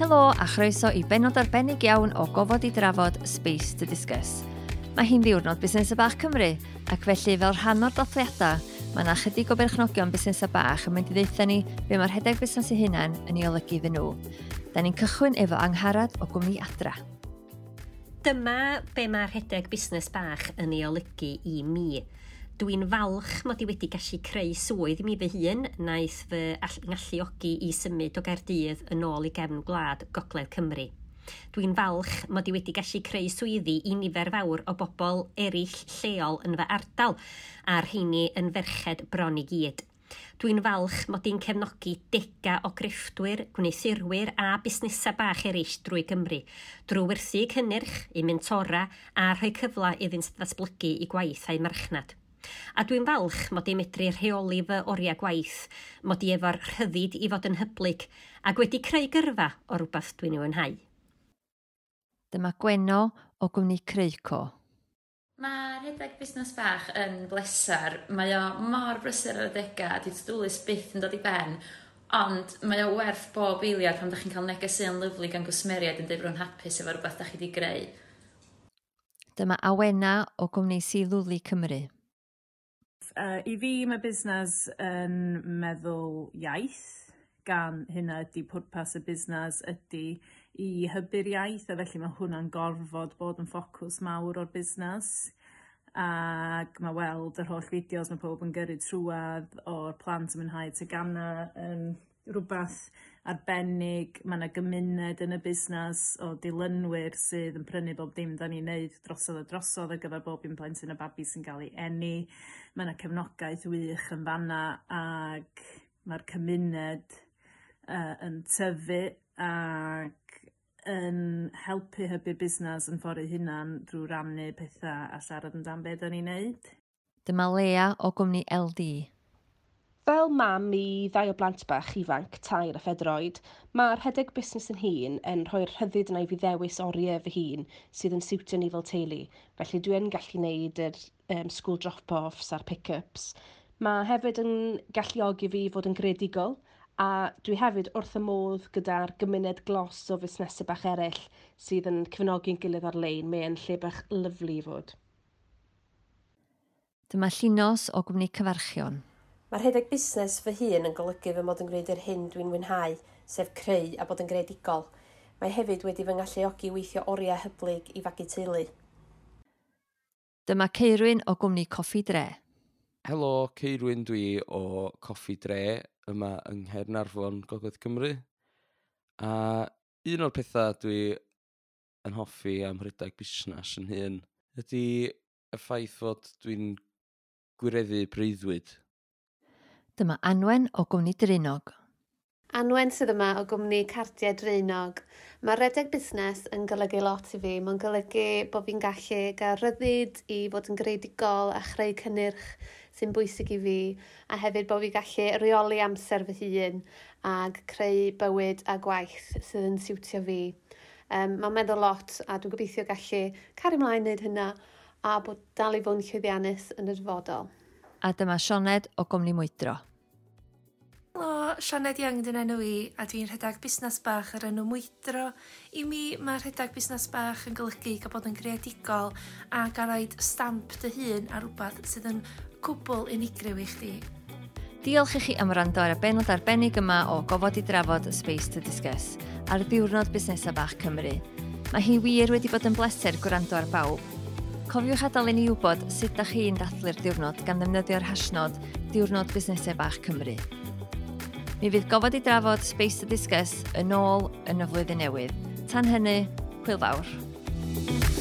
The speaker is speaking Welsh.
Helo a chroeso i benod arbennig iawn o gofod i drafod Space to Discuss. Mae hi'n ddiwrnod Busnesau Bach Cymru, ac felly fel rhan o'r dathliadau, mae yna chydig o berchnogion busnesau bach yn mynd i ddeutha ni be mae'r rhedeg busnes eu hunain yn ei olygu iddyn nhw. Da ni'n cychwyn efo Angharad o gwmni Adra. Dyma be mae'r rhedeg busnes bach yn ei olygu i mi. Dwi'n falch mod i wedi gallu creu swydd i mi fy hun, naeth fy ngalluogi i symud o Gaerdydd yn ôl i gefn gwlad Gogledd Cymru. Dwi'n falch mod i wedi gallu creu swyddi i nifer fawr o bobl eraill lleol yn fy ardal, a'r rheini yn ferched bron i gyd. Dwi'n falch mod i'n cefnogi dega o grefftwyr, gwneithurwyr a busnesau bach eraill drwy Gymru, drwy werthu cynnyrch, i mentora a rhoi cyfle iddynt ddatblygu i gwaith a'i marchnad. A dwi'n falch mod i medru rheoli fy oriau gwaith, mod i efo'r rhyddid i fod yn hyblyg, ac wedi creu gyrfa o rhywbeth dwi'n ei wynhau. Dyma Gweno o gwmni Creuco. Mae'r rhedeg busnes bach yn blesar. Mae o mor brysur ar adega, di tydwlus byth yn dod i ben, ond mae o werth bob eiliad pan ydych chi'n cael negeseuon lyflu gan gwsmeriaid yn deud bod yn hapus efo rhywbeth ydych chi wedi greu. Dyma Awena o gwmni Silwli Cymru. I fi mae busnes yn meddwl iaith, gan hynna ydy pwrpas y busnes ydy i hybu'r iaith, a felly mae hwnna'n gorfod bod yn ffocws mawr o'r busnes. Ac mae weld yr holl fideos mae pob yn gyrru trwad o'r plant yn mwynhau tegana yn rhywbeth arbennig. Mae yna gymuned yn y busnes o dilynwyr sydd yn prynu bob dim da ni'n neud drosodd ar gyfer bob un plentyn a babi sy'n cael ei eni. Mae yna cefnogaeth wych yn fanna, ac mae'r cymuned yn tyfu ac yn helpu hybu'r busnes yn ffordd ei hunan drwy rannu pethau a siarad amdan beth da ni'n neud. Dyma Lea o gwmni LD. Fel mam i 2 o blant bach ifanc, 3 a 4 oed, mae'r rhedeg busnes yn hun yn rhoi'r rhyddid yna i fi ddewis oriau fy hun sydd yn siwtio ni fel teulu. Felly dwi'n gallu gwneud yr school drop-offs a'r pick-ups. Mae hefyd yn galluogi fi fod yn greadigol, a dwi hefyd wrth y modd gyda'r gymuned glos o fusnesau bach eraill sydd yn cefnogi'n gilydd ar-lein. Mae'n lle bach lyflu i fod. Dyma Llinos o gwmni Cyfarchion. Mae'r rhedeg busnes fy hun yn golygu fy mod yn gwneud yr hyn dwi'n mwynhau, sef creu a bod yn greadigol. Mae hefyd wedi fy ngalluogi weithio oriau hyblyg i fagu teulu. Dyma Ceirwyn o gwmni Coffi Dre. Helo, Ceirwyn dwi o Coffi Dre yma yng Nghaernarfon, Gogledd Cymru. A un o'r pethau dwi yn hoffi am rhedeg busnes yn hun ydy y ffaith fod dwi'n gwireddu breuddwyd. Dyma Anwen o gwmni Draenog. Anwen sydd yma o gwmni Cardiau Draenog. Mae rhedeg busnes yn golygu lot i fi. Mae'n golygu bod fi'n gallu gael ryddid i fod yn greadigol a chreu cynnyrch sy'n bwysig i fi, a hefyd bod fi'n gallu reoli amser fy hun ac creu bywyd a gwaith sydd yn siwtio fi. Mae'n meddwl lot, a dwi'n gobeithio gallu cario ymlaen wneud hynna a bod dal i fod yn llwyddiannus yn y dyfodol. A dyma Sioned o gwmni Mwydro. Helo, Sioned Young dyn enw i, a dwi'n rhedeg busnes bach ar enw Mwydro. I mi, mae rhedeg busnes bach yn golygu gael bod yn greadigol a gael rhaid stamp dy hun a rhywbeth sydd yn cwbl unigryw i chdi. Diolch i chi am wrando ar y benod arbennig yma o gofod i drafod Space to Discuss ar ddiwrnod Busnesau Bach Cymru. Mae hi wir wedi bod yn bleser gwrando ar bawb. Cofiwch adael i ni wybod sut ydych chi'n dathlu'r diwrnod gan ddefnyddio'r hashnod Diwrnod Busnesau Bach Cymru. Mi fydd gofod i drafod Space to Discuss yn ôl yn y flwyddyn newydd. Tan hynny, hwyl fawr.